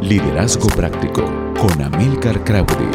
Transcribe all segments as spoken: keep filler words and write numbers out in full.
Liderazgo Práctico con Amílcar Crowdy.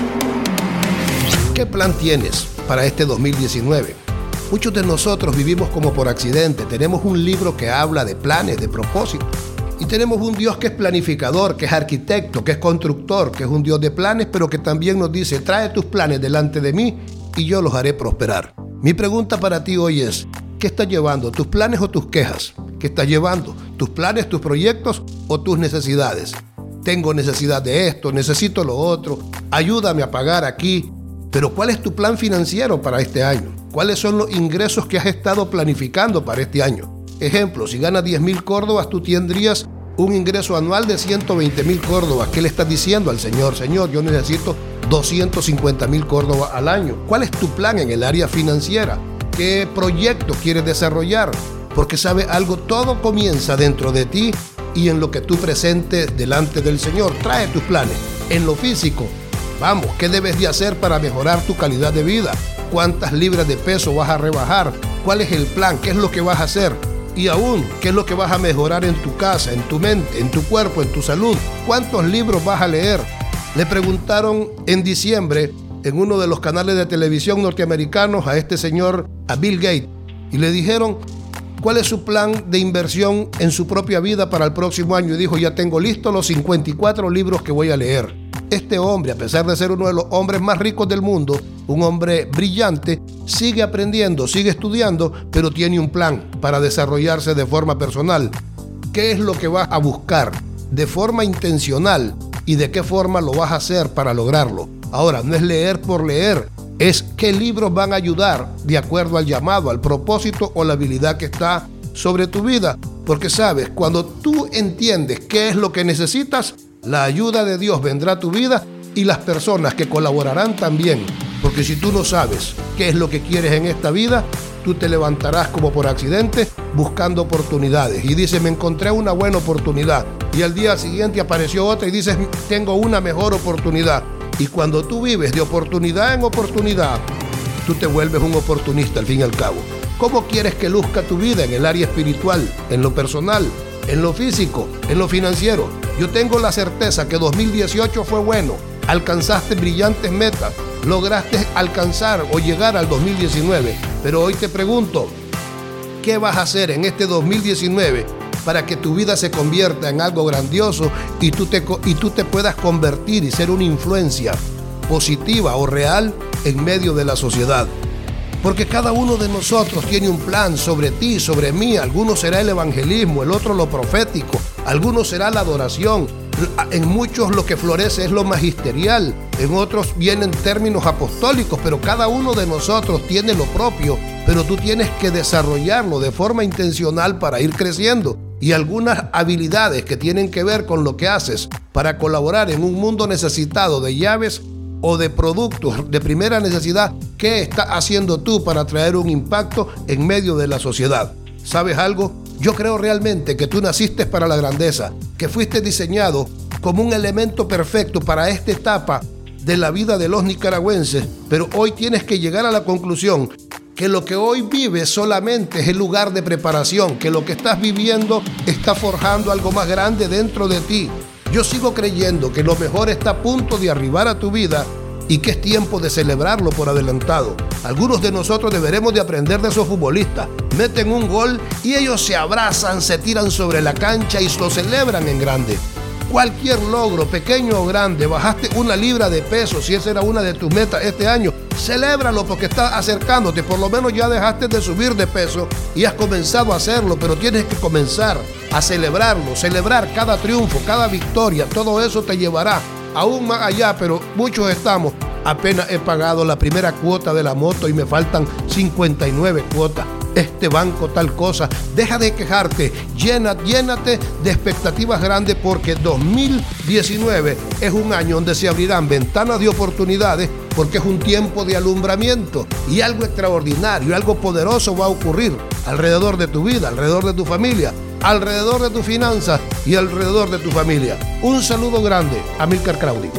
¿Qué plan tienes para este dos mil diecinueve? Muchos de nosotros vivimos como por accidente. Tenemos un libro que habla de planes, de propósitos. Y tenemos un Dios que es planificador, que es arquitecto, que es constructor, que es un Dios de planes, pero que también nos dice: trae tus planes delante de mí y yo los haré prosperar. Mi pregunta para ti hoy es: ¿qué estás llevando? ¿Tus planes o tus quejas? ¿Qué estás llevando? ¿Tus planes, tus proyectos o tus necesidades? Tengo necesidad de esto, necesito lo otro, ayúdame a pagar aquí. Pero ¿cuál es tu plan financiero para este año? ¿Cuáles son los ingresos que has estado planificando para este año? Ejemplo, si ganas diez mil córdobas, tú tendrías un ingreso anual de ciento veinte mil córdobas. ¿Qué le estás diciendo al Señor? Señor, yo necesito doscientos cincuenta mil córdobas al año. ¿Cuál es tu plan en el área financiera? ¿Qué proyecto quieres desarrollar? Porque sabe algo, todo comienza dentro de ti y en lo que tú presentes delante del Señor. Trae tus planes. En lo físico, vamos, ¿qué debes de hacer para mejorar tu calidad de vida? ¿Cuántas libras de peso vas a rebajar? ¿Cuál es el plan? ¿Qué es lo que vas a hacer? Y aún, ¿qué es lo que vas a mejorar en tu casa, en tu mente, en tu cuerpo, en tu salud? ¿Cuántos libros vas a leer? Le preguntaron en diciembre en uno de los canales de televisión norteamericanos a este señor, a Bill Gates, y le dijeron: ¿cuál es su plan de inversión en su propia vida para el próximo año? Y dijo: ya tengo listos los cincuenta y cuatro libros que voy a leer. Este hombre, a pesar de ser uno de los hombres más ricos del mundo, un hombre brillante, sigue aprendiendo, sigue estudiando, pero tiene un plan para desarrollarse de forma personal. ¿Qué es lo que vas a buscar de forma intencional y de qué forma lo vas a hacer para lograrlo? Ahora, no es leer por leer, es qué libros van a ayudar de acuerdo al llamado, al propósito o la habilidad que está sobre tu vida. Porque sabes, cuando tú entiendes qué es lo que necesitas, la ayuda de Dios vendrá a tu vida y las personas que colaborarán también. Porque si tú no sabes qué es lo que quieres en esta vida, tú te levantarás como por accidente buscando oportunidades. Y dices: me encontré una buena oportunidad. Y al día siguiente apareció otra y dices: tengo una mejor oportunidad. Y cuando tú vives de oportunidad en oportunidad, tú te vuelves un oportunista al fin y al cabo. ¿Cómo quieres que luzca tu vida en el área espiritual, en lo personal, en lo físico, en lo financiero? Yo tengo la certeza que dos mil dieciocho fue bueno. Alcanzaste brillantes metas, lograste alcanzar o llegar al dos mil diecinueve. Pero hoy te pregunto, ¿qué vas a hacer en este dos mil diecinueve para que tu vida se convierta en algo grandioso y tú te, y tú te puedas convertir y ser una influencia positiva o real en medio de la sociedad? Porque cada uno de nosotros tiene un plan sobre ti, sobre mí. Algunos será el evangelismo, el otro lo profético, algunos será la adoración. En muchos lo que florece es lo magisterial, en otros vienen términos apostólicos, pero cada uno de nosotros tiene lo propio, pero tú tienes que desarrollarlo de forma intencional para ir creciendo. Y algunas habilidades que tienen que ver con lo que haces para colaborar en un mundo necesitado de llaves o de productos de primera necesidad. ¿Qué estás haciendo tú para traer un impacto en medio de la sociedad? ¿Sabes algo? Yo creo realmente que tú naciste para la grandeza, que fuiste diseñado como un elemento perfecto para esta etapa de la vida de los nicaragüenses, pero hoy tienes que llegar a la conclusión que lo que hoy vives solamente es el lugar de preparación, que lo que estás viviendo está forjando algo más grande dentro de ti. Yo sigo creyendo que lo mejor está a punto de arribar a tu vida y que es tiempo de celebrarlo por adelantado. Algunos de nosotros deberemos de aprender de esos futbolistas. Meten un gol y ellos se abrazan, se tiran sobre la cancha y lo celebran en grande. Cualquier logro, pequeño o grande, bajaste una libra de peso, si esa era una de tus metas este año, celébralo porque estás acercándote. Por lo menos ya dejaste de subir de peso y has comenzado a hacerlo, pero tienes que comenzar a celebrarlo, celebrar cada triunfo, cada victoria. Todo eso te llevará aún más allá, pero muchos estamos: apenas he pagado la primera cuota de la moto y me faltan cincuenta y nueve cuotas. Este banco tal cosa. Deja de quejarte, llena, llénate de expectativas grandes, porque dos mil diecinueve es un año donde se abrirán ventanas de oportunidades, porque es un tiempo de alumbramiento y algo extraordinario, algo poderoso va a ocurrir alrededor de tu vida, alrededor de tu familia, alrededor de tus finanzas y alrededor de tu familia. Un saludo grande, Amílcar Crowdy.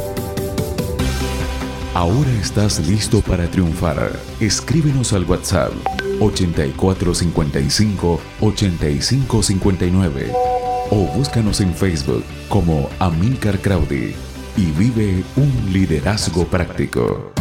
Ahora estás listo para triunfar. Escríbenos al WhatsApp ochenta y cuatro cincuenta y cinco ochenta y cinco cincuenta y nueve. o búscanos en Facebook como Amílcar Crowdy y vive un liderazgo práctico.